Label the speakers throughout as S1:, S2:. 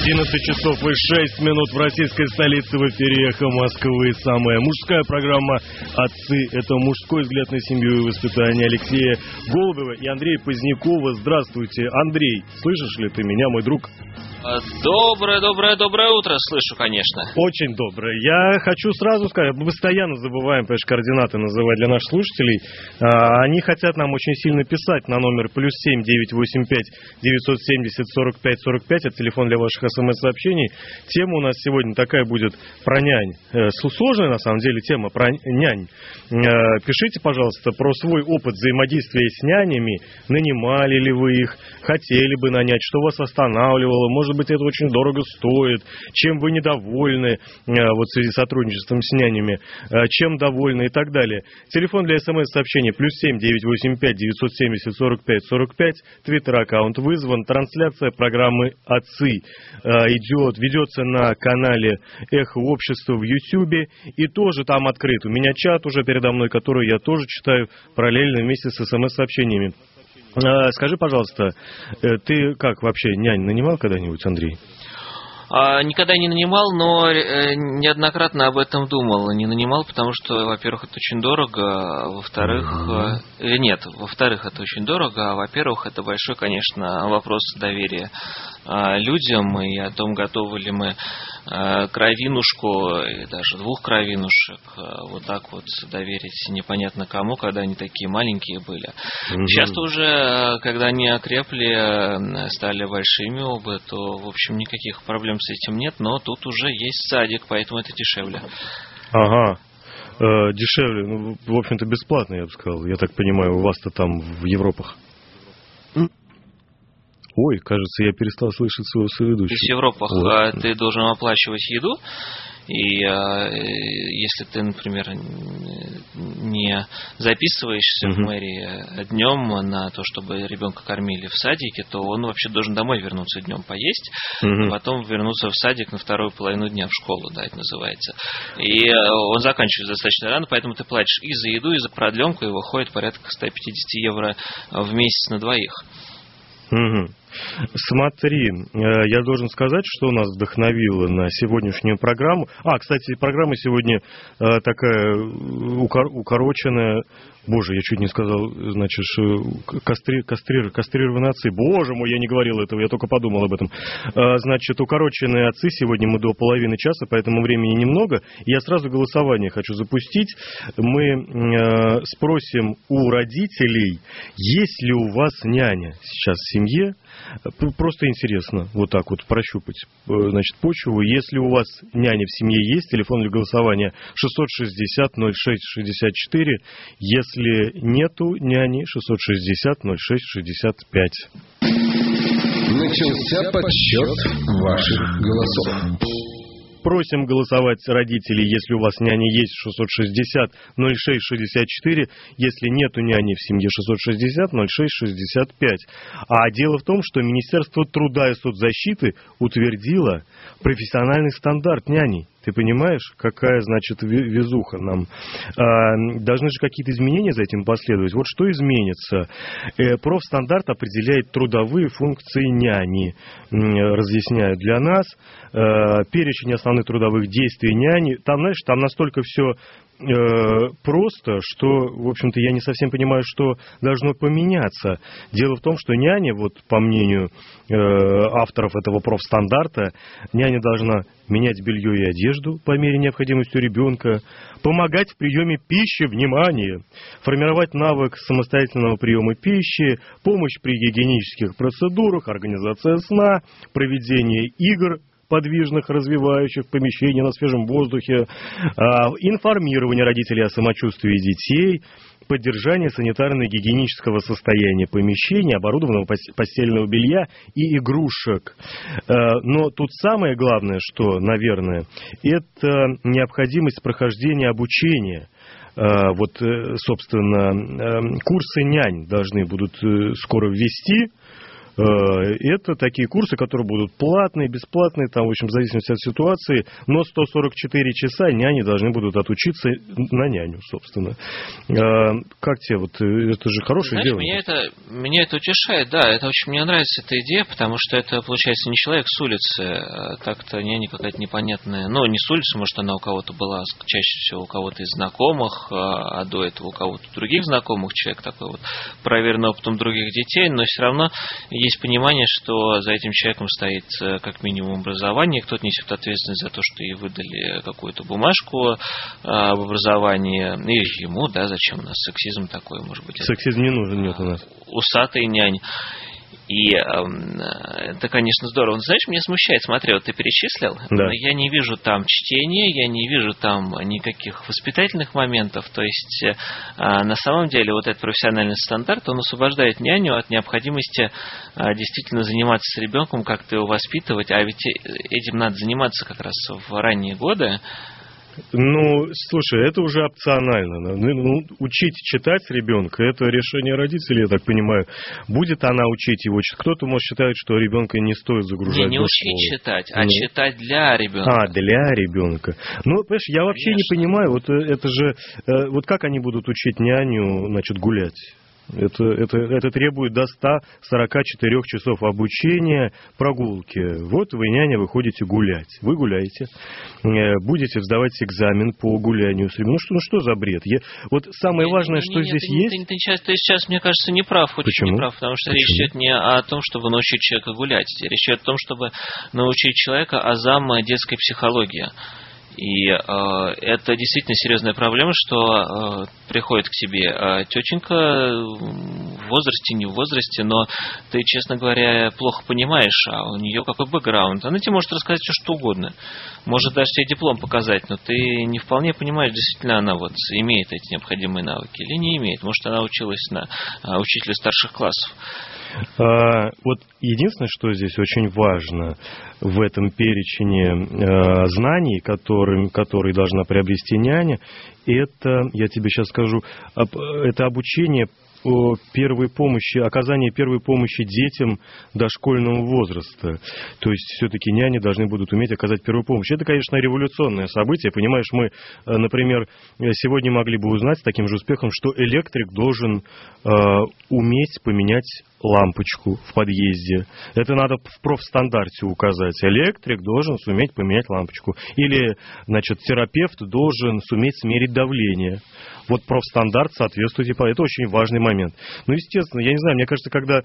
S1: 11 часов и 6 минут в российской столице, в эфире «Эхо Москвы». Самая мужская программа «Отцы». Это мужской взгляд на семью и воспитание. Алексея Голубева и Андрея Позднякова. Здравствуйте, Андрей. Слышишь ли ты меня, мой друг?
S2: Доброе утро, слышу, конечно.
S1: Очень доброе. Я хочу сразу сказать, мы постоянно забываем, конечно, координаты называть для наших слушателей. Они хотят нам очень сильно писать на номер +7 985 970 45 45. Это телефон для ваших смс-сообщений. Тема у нас сегодня такая будет про нянь. Сложная, на самом деле, тема про нянь. Пишите, пожалуйста, про свой опыт взаимодействия с нянями. Нанимали ли вы их? Хотели бы нанять? Что вас останавливало? Может быть, это очень дорого стоит, чем вы недовольны вот в связи с сотрудничеством с нянями, чем довольны и так далее. Телефон для смс-сообщений +7 985 970 45 45, твиттер-аккаунт вызван, трансляция программы «Отцы» ведется на канале «Эхо Общества» в Ютьюбе, и тоже там открыт. У меня чат уже передо мной, который я тоже читаю параллельно вместе с смс-сообщениями. Скажи, пожалуйста, ты как вообще нянь нанимал когда-нибудь, Андрей?
S2: Никогда не нанимал, но неоднократно об этом думал. Не нанимал, потому что, во-первых, это очень дорого, во-вторых, это очень дорого, а во-первых, это большой, конечно, вопрос доверия людям и о том, готовы ли мы кровинушку, и даже двух кровинушек, вот так вот доверить непонятно кому, когда они такие маленькие были. Сейчас уже, когда они окрепли, стали большими оба, то, в общем, никаких проблем с этим нет, но тут уже есть садик, поэтому это дешевле.
S1: Ага. Дешевле, ну, в общем-то, бесплатно, я бы сказал. Я так понимаю, у вас-то там в Европах. Ой, кажется, я перестал слышать своего соведущего.
S2: То есть в Европах ты должен оплачивать еду, и если ты, например, не записываешься в мэрии днем на то, чтобы ребенка кормили в садике, то он вообще должен домой вернуться днем поесть, а потом вернуться в садик на вторую половину дня, в школу, да, это называется. И он заканчивается достаточно рано, поэтому ты платишь и за еду, и за продленку, и выходит порядка 150 евро в месяц на двоих.
S1: Смотри, я должен сказать, что нас вдохновило на сегодняшнюю программу. Кстати, программа сегодня такая укороченная. Боже, я чуть не сказал, значит, кастрированные отцы. Боже мой, я не говорил этого, я только подумал об этом. Значит, укороченные отцы. Сегодня мы до половины часа, поэтому времени немного. Я сразу голосование хочу запустить. Мы спросим у родителей, есть ли у вас няня сейчас в семье. Просто интересно вот так вот прощупать, значит, почву. Если у вас няня в семье есть, телефон для голосования 660-06-64. Если нету няни, 660-06-65.
S3: Начался подсчет ваших голосов.
S1: Просим голосовать родителей, если у вас няня есть, 660-06-64. Если нету няни в семье, 660-06-65. А дело в том, что Министерство труда и соцзащиты утвердило профессиональный стандарт няней. Ты понимаешь, какая, значит, везуха нам? Должны же какие-то изменения за этим последовать. Вот что изменится? Профстандарт определяет трудовые функции няни. Разъясняют для нас. Перечень основных трудовых действий няни. Там, знаешь, там настолько все просто, что, в общем-то, я не совсем понимаю, что должно поменяться. Дело в том, что няня, вот по мнению авторов этого профстандарта, няня должна менять белье и одежду по мере необходимости у ребенка, помогать в приеме пищи, внимание, формировать навык самостоятельного приема пищи, помощь при гигиенических процедурах, организация сна, проведение игр подвижных, развивающих помещений на свежем воздухе, информирование родителей о самочувствии детей, поддержание санитарно-гигиенического состояния помещения, оборудованного постельного белья и игрушек. Но тут самое главное, что, наверное, это необходимость прохождения обучения. Вот, собственно, курсы нянь должны будут скоро ввести. Это такие курсы, которые будут платные, бесплатные, там, в общем, в зависимости от ситуации, но 144 часа няни должны будут отучиться на няню, собственно. Как тебе, вот, это же хорошее дело?
S2: Меня это утешает, да, это очень мне нравится эта идея, потому что это, получается, не человек с улицы, так-то няня какая-то непонятная, ну, не с улицы, может, она у кого-то была, чаще всего у кого-то из знакомых, а до этого у кого-то других знакомых, человек такой вот, проверенный опытом других детей, но все равно есть понимание, что за этим человеком стоит как минимум образование, кто-то несет ответственность за то, что ей выдали какую-то бумажку об образовании, и ему, да, зачем у нас сексизм такой, может быть.
S1: Сексизм не нужен, нет у нас.
S2: Усатый нянь. И это, конечно, здорово. Но, знаешь, меня смущает, смотри, вот ты перечислил,
S1: да.
S2: Но я не вижу там чтения, я не вижу там никаких воспитательных моментов. То есть, на самом деле, вот этот профессиональный стандарт, он освобождает няню от необходимости действительно заниматься с ребенком, как-то его воспитывать. А ведь этим надо заниматься как раз в ранние годы.
S1: Ну, слушай, это уже опционально. Ну, учить читать ребенка, это решение родителей, я так понимаю. Будет она учить его? Кто-то может считать, что ребенка не стоит загружать.
S2: Не учить читать, а читать для ребенка.
S1: Для ребенка. Ну, понимаешь, я вообще не понимаю, вот это же, вот как они будут учить няню, значит, гулять? Это требует до 144 часов обучения, прогулки. Вот вы, няня, вы ходите гулять. Вы гуляете, будете сдавать экзамен по гулянию с ребенком. Ну что за бред? Вот самое важное, что здесь есть...
S2: Ты сейчас, мне кажется, не прав. Очень не прав, потому что речь идет не о том, чтобы научить человека гулять. Речь идет о том, чтобы научить человека азам детской психологии. И это действительно серьезная проблема, что приходит к тебе тетенька в возрасте, не в возрасте, но ты, честно говоря, плохо понимаешь, а у нее какой бэкграунд. Она тебе может рассказать все, что угодно. Может даже тебе диплом показать, но ты не вполне понимаешь, действительно она вот имеет эти необходимые навыки или не имеет. Может, она училась на учителя старших классов.
S1: Вот единственное, что здесь очень важно в этом перечне знаний, которые должна приобрести няня, это, я тебе сейчас скажу, это обучение первой помощи, оказание первой помощи детям дошкольного возраста. То есть все-таки няни должны будут уметь оказать первую помощь. Это, конечно, революционное событие. Понимаешь, мы, например, сегодня могли бы узнать с таким же успехом, что электрик должен уметь поменять лампочку в подъезде. Это надо в профстандарте указать. Электрик должен суметь поменять лампочку. Или, значит, терапевт должен суметь смерить давление. Вот профстандарт соответствует. Это очень важный момент. Ну, естественно, я не знаю, мне кажется, когда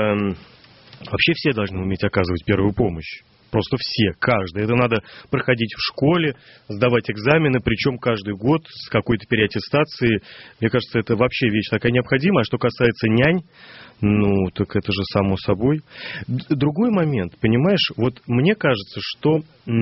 S1: вообще все должны уметь оказывать первую помощь. Просто все, каждый. Это надо проходить в школе, сдавать экзамены, причем каждый год с какой-то переаттестацией. Мне кажется, это вообще вещь такая необходимая. А что касается нянь, ну, так это же само собой. Другой момент, понимаешь, вот мне кажется, что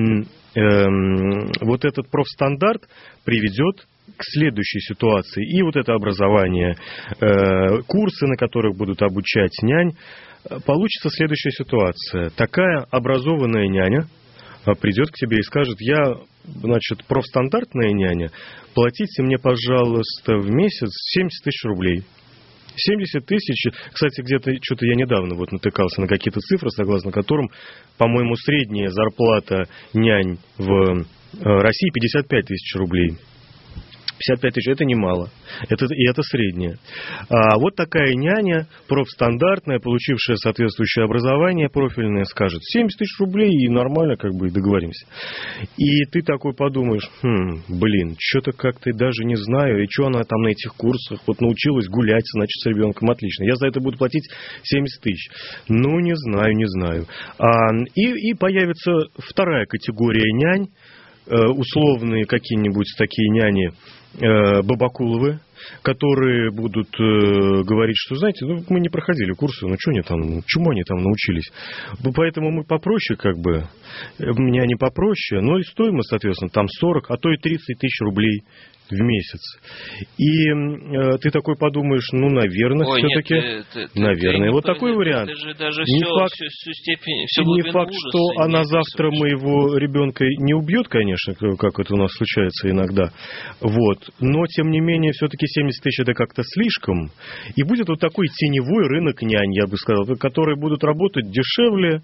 S1: вот этот профстандарт приведет к следующей ситуации. И вот это образование, курсы, на которых будут обучать нянь, получится следующая ситуация. Такая образованная няня придет к тебе и скажет: я, значит, профстандартная няня, платите мне, пожалуйста, в месяц 70 тысяч рублей. 70 тысяч, кстати, где-то что-то я недавно вот натыкался на какие-то цифры, согласно которым, по-моему, средняя зарплата нянь в России 55 тысяч рублей. 55 тысяч – это немало, это среднее. А вот такая няня, профстандартная, получившая соответствующее образование профильное, скажет: 70 тысяч рублей, и нормально, как бы, и договоримся. И ты такой подумаешь: что-то как-то даже не знаю, и что она там на этих курсах, вот научилась гулять, значит, с ребенком, отлично. Я за это буду платить 70 тысяч. Ну, не знаю. И появится вторая категория нянь, условные какие-нибудь такие няни, бабакуловы, которые будут говорить, что, знаете, мы не проходили курсы, чему они там научились. Поэтому мы попроще, как бы, меня не попроще, но и стоимость, соответственно, там 40, а то и 30 тысяч рублей в месяц. И ты такой подумаешь, ну, наверное, все-таки... Наверное, вот такой вариант.
S2: Ты же даже
S1: не факт,
S2: всю степень, всю
S1: не факт, что она завтра
S2: рисуешь.
S1: моего ребенка не убьет, конечно, как это у нас случается иногда. Вот. Но, тем не менее, все-таки 70 тысяч это как-то слишком. И будет вот такой теневой рынок нянь, я бы сказал, которые будут работать дешевле,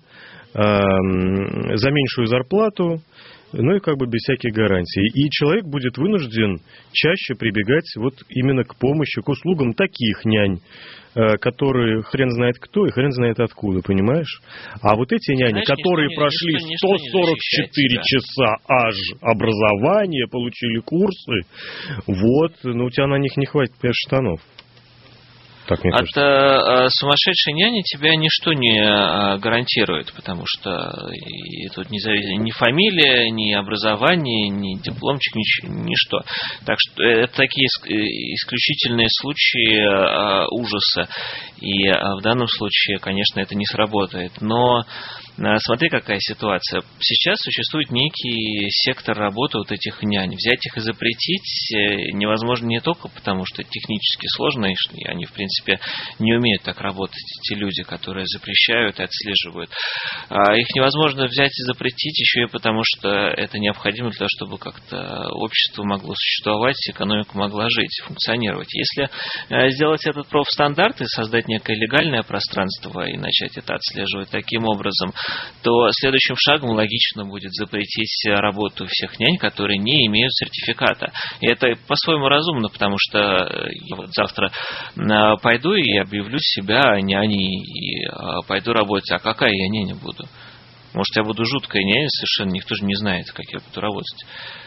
S1: за меньшую зарплату, ну и как бы без всяких гарантий. И человек будет вынужден чаще прибегать вот именно к помощи, к услугам таких нянь, которые хрен знает кто и хрен знает откуда, понимаешь? А вот эти няни, знаешь, которые прошли 144 часа аж образования, получили курсы, вот, ну у тебя на них не хватит 5 штанов. От
S2: сумасшедшей няни тебя ничто не гарантирует, потому что и тут не зависит ни фамилия, ни образование, ни дипломчик, ничто. Так что это такие исключительные случаи ужаса. И в данном случае, конечно, это не сработает. Но смотри, какая ситуация. Сейчас существует некий сектор работы вот этих нянь. Взять их и запретить невозможно не только потому, что это технически сложно, и они, в принципе, не умеют так работать, эти люди, которые запрещают и отслеживают. Их невозможно взять и запретить еще и потому, что это необходимо для того, чтобы как-то общество могло существовать, экономика могла жить, функционировать. Если сделать этот профстандарт и создать некое легальное пространство и начать это отслеживать таким образом, то следующим шагом логично будет запретить работу всех нянь, которые не имеют сертификата. И это по-своему разумно, потому что я вот завтра пойду и объявлю себя няней и пойду работать. А какая я няня буду? Может, я буду жуткой няней, совершенно никто же не знает, как я буду работать.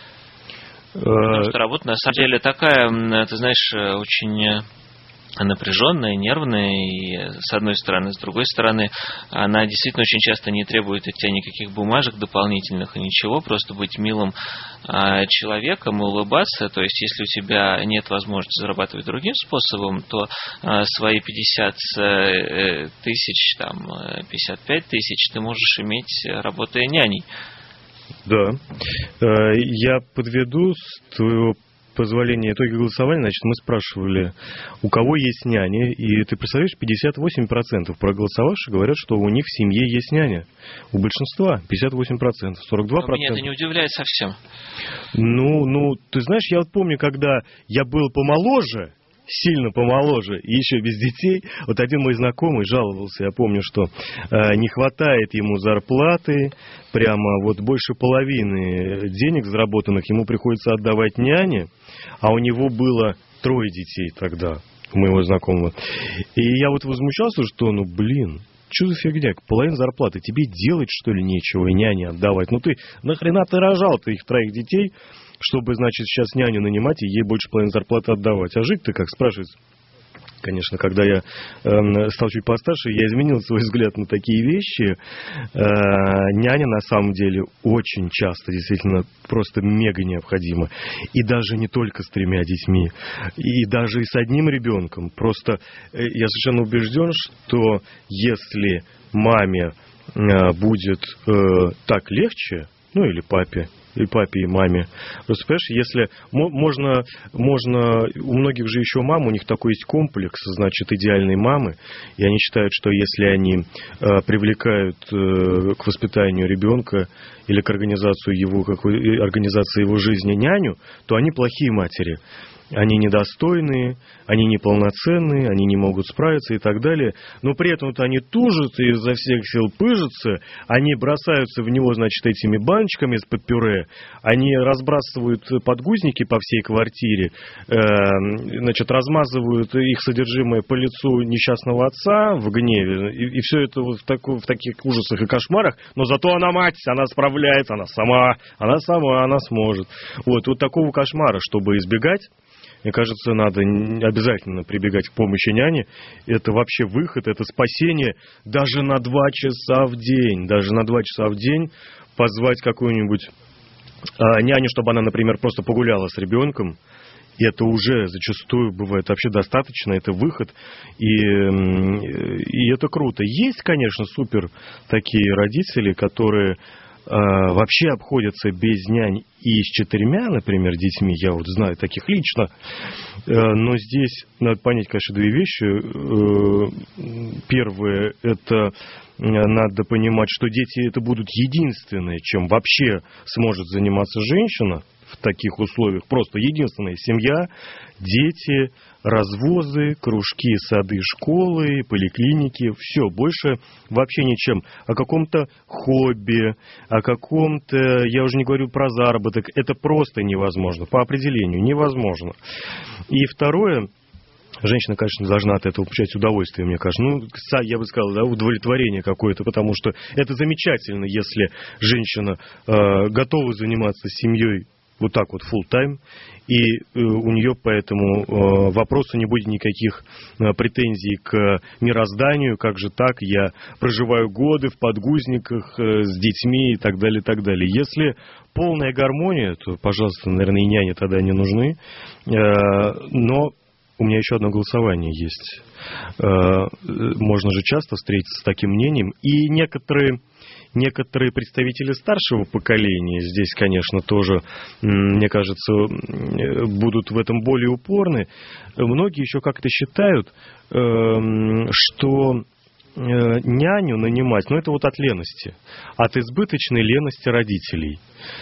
S2: Потому что работа, на самом деле, такая, ты знаешь, очень напряженная, нервная, и с одной стороны, с другой стороны, она действительно очень часто не требует от тебя никаких бумажек дополнительных и ничего, просто быть милым человеком и улыбаться. То есть, если у тебя нет возможности зарабатывать другим способом, то свои 50 тысяч, 55 тысяч ты можешь иметь, работая няней.
S1: Да. Я подведу с твоего позволения итоги голосования. Значит, мы спрашивали, у кого есть няня, и ты представляешь, 58% проголосовавших говорят, что у них в семье есть няня. У большинства 58%, 42%.
S2: Меня это не удивляет совсем.
S1: Ну, ты знаешь, я вот помню, когда я был помоложе, сильно помоложе, и еще без детей, вот один мой знакомый жаловался, я помню, что не хватает ему зарплаты, прямо вот больше половины денег заработанных ему приходится отдавать няне, а у него было 3 детей тогда, у моего знакомого. И я вот возмущался, что, что за фигня, половина зарплаты, тебе делать, что ли, нечего и няне отдавать? Ну ты, нахрена ты рожал их 3 детей, чтобы, значит, сейчас няню нанимать и ей больше половины зарплаты отдавать. А жить-то как, спрашивается? Конечно, когда я стал чуть постарше, я изменил свой взгляд на такие вещи. Няня, на самом деле, очень часто, действительно, просто мега необходима. И даже не только с 3 детьми, и даже и с одним ребенком. Просто я совершенно убежден, что если маме будет так легче, или папе, и маме. Просто, понимаешь, если можно, у многих же еще мам, у них такой есть комплекс, значит, идеальной мамы, и они считают, что если они привлекают к воспитанию ребенка или к организации его жизни няню, то они плохие матери. Они недостойные, они неполноценные, они не могут справиться и так далее. Но при этом они тужат и изо всех сил пыжатся, они бросаются в него, значит, этими баночками из-под пюре, они разбрасывают подгузники по всей квартире, значит, размазывают их содержимое по лицу несчастного отца в гневе, и все это в таких ужасах и кошмарах, но зато она мать, она справляется, она сможет. Вот такого кошмара, чтобы избегать, мне кажется, надо обязательно прибегать к помощи няни. Это вообще выход, это спасение даже на 2 часа в день. Даже на 2 часа в день позвать какую-нибудь няню, чтобы она, например, просто погуляла с ребенком. И это уже зачастую бывает вообще достаточно, это выход. И это круто. Есть, конечно, супер такие родители, которые вообще обходятся без нянь и с 4, например, детьми, я вот знаю таких лично, но здесь надо понять, конечно, 2 вещи. Первое, это надо понимать, что дети это будут единственное, чем вообще сможет заниматься женщина в таких условиях. Просто единственная семья, дети, развозы, кружки, сады, школы, поликлиники, все, больше вообще ничем. О каком-то хобби, о каком-то, я уже не говорю про заработок, это просто невозможно, по определению невозможно. И второе, женщина, конечно, должна от этого получать удовольствие, мне кажется. Ну, я бы сказал, да, удовлетворение какое-то, потому что это замечательно, если женщина готова заниматься семьей вот так вот full-time, и у нее поэтому вопроса не будет никаких претензий к мирозданию, как же так, я проживаю годы в подгузниках с детьми и так далее, и так далее. Если полная гармония, то, пожалуйста, наверное, и няни тогда не нужны, но у меня еще одно голосование есть. Можно же часто встретиться с таким мнением, и некоторые представители старшего поколения здесь, конечно, тоже, мне кажется, будут в этом более упорны. Многие еще как-то считают, что няню нанимать, это вот от лености, от избыточной лености родителей.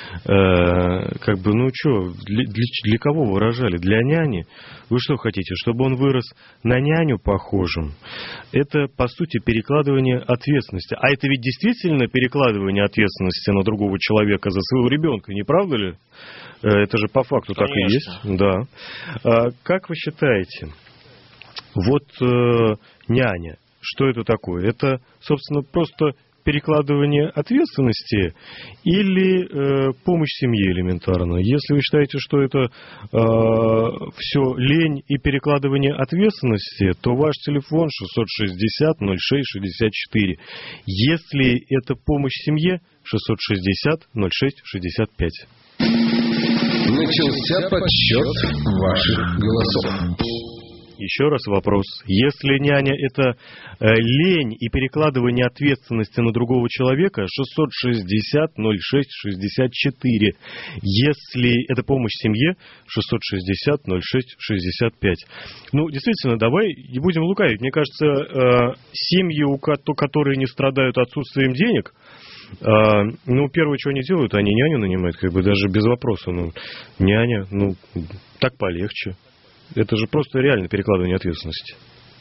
S1: Для кого вы рожали? Для няни? Вы что хотите, чтобы он вырос на няню похожим? Это, по сути, перекладывание ответственности. А это ведь действительно перекладывание ответственности на другого человека за своего ребенка, не правда ли? Это же по факту так и есть. Да. Как вы считаете, вот няня, что это такое? Это, собственно, просто перекладывание ответственности или помощь семье элементарно? Если вы считаете, что это все лень и перекладывание ответственности, то ваш телефон 660-06-64. Если это помощь семье, 660-06-65.
S3: Начался подсчет ваших голосов.
S1: Еще раз вопрос. Если няня это лень и перекладывание ответственности на другого человека, 660-06-64. Если это помощь семье, 660-06-65. Ну, действительно, давай не будем лукавить. Мне кажется, семьи, которые не страдают отсутствием денег, первое, что они делают, они няню нанимают, даже без вопроса. Няня, так полегче. Это же просто реально перекладывание ответственности.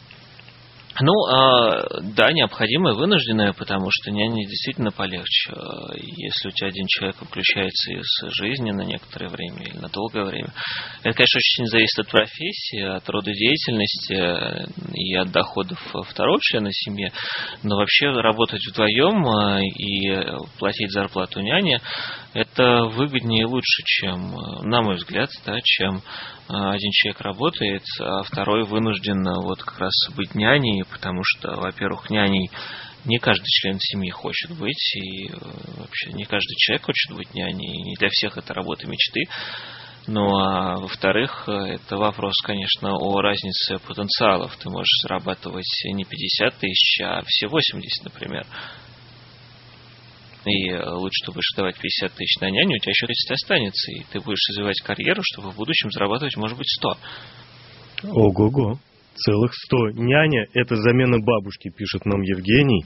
S2: Да, необходимое, вынужденное, потому что няне действительно полегче. Если у тебя один человек выключается из жизни на некоторое время или на долгое время. Это, конечно, очень сильно зависит от профессии, от рода деятельности и от доходов второго члена семьи. Но вообще работать вдвоем и платить зарплату няне, это выгоднее и лучше, чем, на мой взгляд, чем один человек работает, а второй вынужден как раз быть няней, потому что, во-первых, няней не каждый член семьи хочет быть, и вообще не каждый человек хочет быть няней, и не для всех это работа мечты. А во-вторых, это вопрос, конечно, о разнице потенциалов. Ты можешь зарабатывать не 50 тысяч, а все 80, например. И лучше ты будешь давать 50 тысяч на няню, у тебя еще 30 останется, и ты будешь развивать карьеру, чтобы в будущем зарабатывать, может быть, 100.
S1: Ого-го. Целых 100. Няня – это замена бабушки, пишет нам Евгений.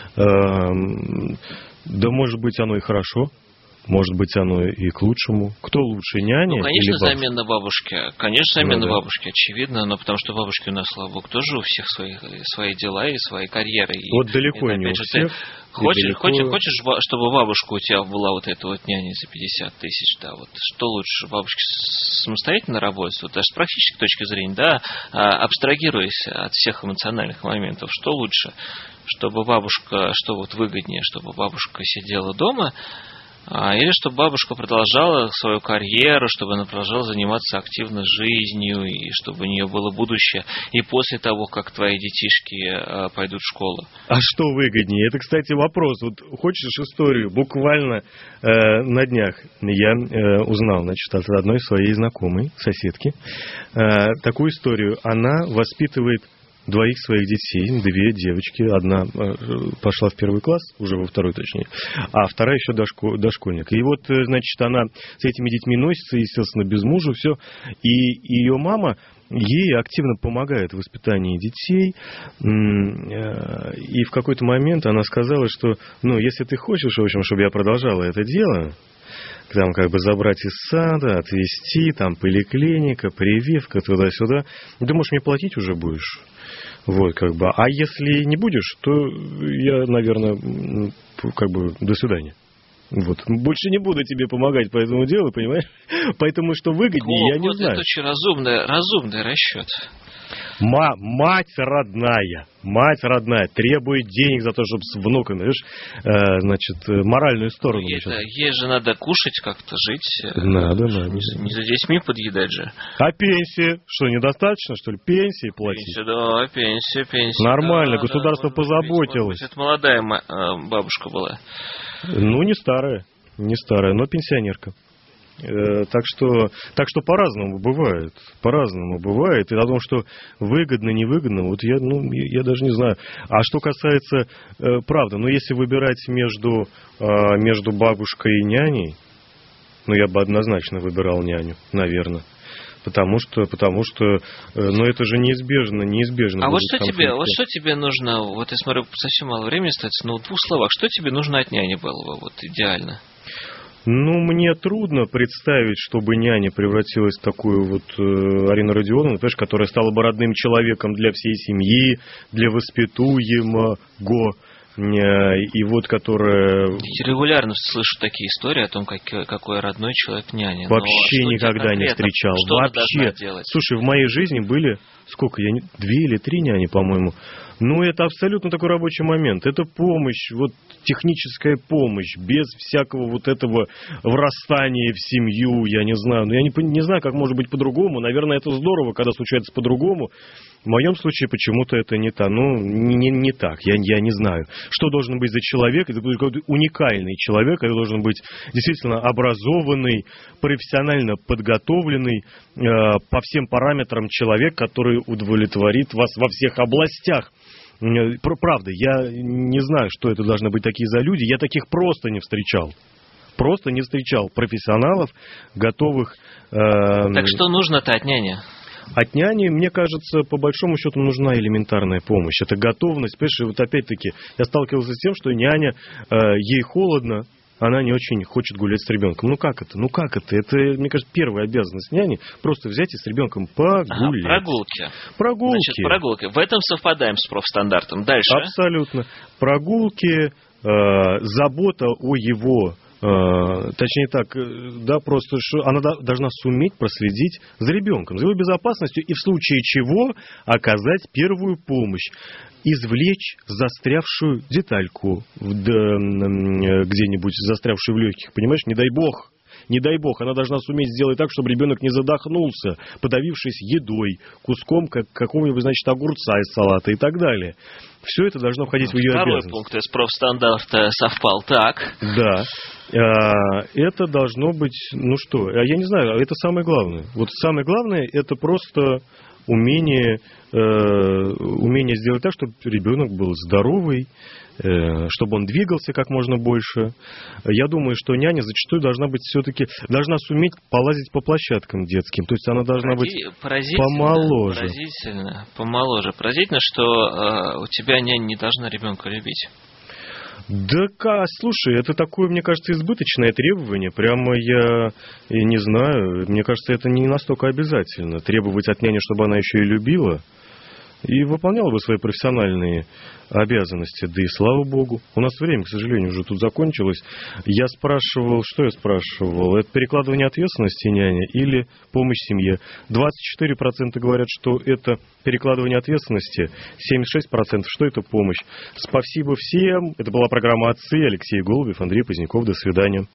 S1: Да, может быть, оно и хорошо. Может быть, оно и к лучшему. Кто лучше, няня
S2: конечно,
S1: или бабушка?
S2: Замена бабушки. Конечно, замена бабушки, очевидно, но потому что бабушки у нас, слава богу, тоже у всех свои дела и свои карьеры. И
S1: вот далеко не у всех.
S2: Хочешь, чтобы бабушка у тебя была эта няня за 50 тысяч, да, что лучше, бабушке самостоятельно работать, даже с практической точки зрения, да, абстрагируясь от всех эмоциональных моментов, что лучше, чтобы бабушка, что выгоднее, чтобы бабушка сидела дома, или чтобы бабушка продолжала свою карьеру, чтобы она продолжала заниматься активно жизнью, и чтобы у нее было будущее и после того, как твои детишки пойдут в школу.
S1: А что выгоднее? Это, кстати, вопрос. Хочешь историю? Буквально на днях я узнал, от одной своей знакомой, соседки, такую историю. Она воспитывает двоих своих детей, 2 девочки. Одна пошла в 1 класс, уже во 2 точнее, а вторая еще дошкольник. И вот, значит, она с этими детьми носится, естественно, без мужа, все. И ее мама ей активно помогает в воспитании детей. И в какой-то момент она сказала, что, ну, если ты хочешь, в общем, чтобы я продолжала это дело, там как бы забрать из сада, отвезти, там поликлиника, прививка, туда-сюда, ты можешь мне платить уже будешь. Вот, как бы. А если не будешь, то я, наверное, как бы до свидания. Вот. Больше не буду тебе помогать по этому делу, понимаешь? Поэтому что выгоднее, я не знаю.
S2: Это очень разумный расчет.
S1: Мать родная требует денег за то, чтобы с внуками, видишь, значит, моральную сторону.
S2: Ей же надо кушать, как-то жить.
S1: Надо.
S2: Не за детьми подъедать же.
S1: А пенсии? Что, недостаточно, что ли, пенсии платить?
S2: Пенсия.
S1: Нормально, государство позаботилось.
S2: Это молодая бабушка была.
S1: Ну, не старая, но пенсионерка. Так что по-разному бывает. И о том, что выгодно, невыгодно, вот я даже не знаю. А что касается, правда, если выбирать между бабушкой и няней, я бы однозначно выбирал няню, наверное. Потому что, это же неизбежно.
S2: А вот что тебе нужно, вот я смотрю, совсем мало времени остается, но в 2 словах, что тебе нужно от няни было бы, вот идеально?
S1: Мне трудно представить, чтобы няня превратилась в такую вот Арину Родионовну, понимаешь, которая стала бы родным человеком для всей семьи, для воспитуемого. И вот которая...
S2: Я регулярно слышу такие истории о том, какой родной человек няня.
S1: Вообще никогда не встречал. Вообще. Слушай, в моей жизни были, 2 или 3 няни, по-моему. Это абсолютно такой рабочий момент. Это помощь, вот техническая помощь, без всякого вот этого врастания в семью, я не знаю. Я не знаю, как может быть по-другому. Наверное, это здорово, когда случается по-другому. В моем случае почему-то это не так. Не так. Я не знаю. Что должен быть за человек? Это какой-то уникальный человек. Это должен быть действительно образованный, профессионально подготовленный, по всем параметрам человек, который удовлетворит вас во всех областях. Правда, я не знаю, что это должны быть такие за люди. Я таких просто не встречал. Профессионалов, готовых...
S2: Так что нужно-то от няни?
S1: От няни, мне кажется, по большому счету нужна элементарная помощь. Это готовность. Понимаешь, вот опять-таки я сталкивался с тем, что няня, ей холодно, она не очень хочет гулять с ребенком. Как это? Это, мне кажется, первая обязанность няни — просто взять и с ребенком погулять.
S2: Прогулки. Значит, прогулки. В этом совпадаем с профстандартом. Дальше.
S1: Абсолютно. Прогулки, забота о его... Точнее так, просто что она должна суметь проследить за ребенком, за его безопасностью и в случае чего оказать первую помощь. Извлечь застрявшую детальку, где-нибудь застрявшую в легких, понимаешь, не дай бог, она должна суметь сделать так, чтобы ребенок не задохнулся, подавившись едой, куском какого-нибудь, огурца из салата и так далее. Все это должно входить в ее обязанность.
S2: Второй пункт из профстандарта совпал, так.
S1: Да. Это должно быть, я не знаю, это самое главное. Вот самое главное — это просто умение сделать так, чтобы ребенок был здоровый, чтобы он двигался как можно больше. Я думаю, что няня зачастую должна суметь полазить по площадкам детским. То есть она должна быть помоложе.
S2: Помоложе. Поразительно, что у тебя няня не должна ребенка любить.
S1: Да, слушай, это такое, мне кажется, избыточное требование. Прямо я не знаю. Мне кажется, это не настолько обязательно. Требовать от няни, чтобы она еще и любила и выполняла бы свои профессиональные обязанности. Да и слава богу. У нас время, к сожалению, уже тут закончилось. Что я спрашивал? Это перекладывание ответственности няни или помощь семье? 24% говорят, что это перекладывание ответственности, 76% что это помощь. Спасибо всем. Это была программа «Отцы». Алексей Голубев, Андрей Поздняков. До свидания.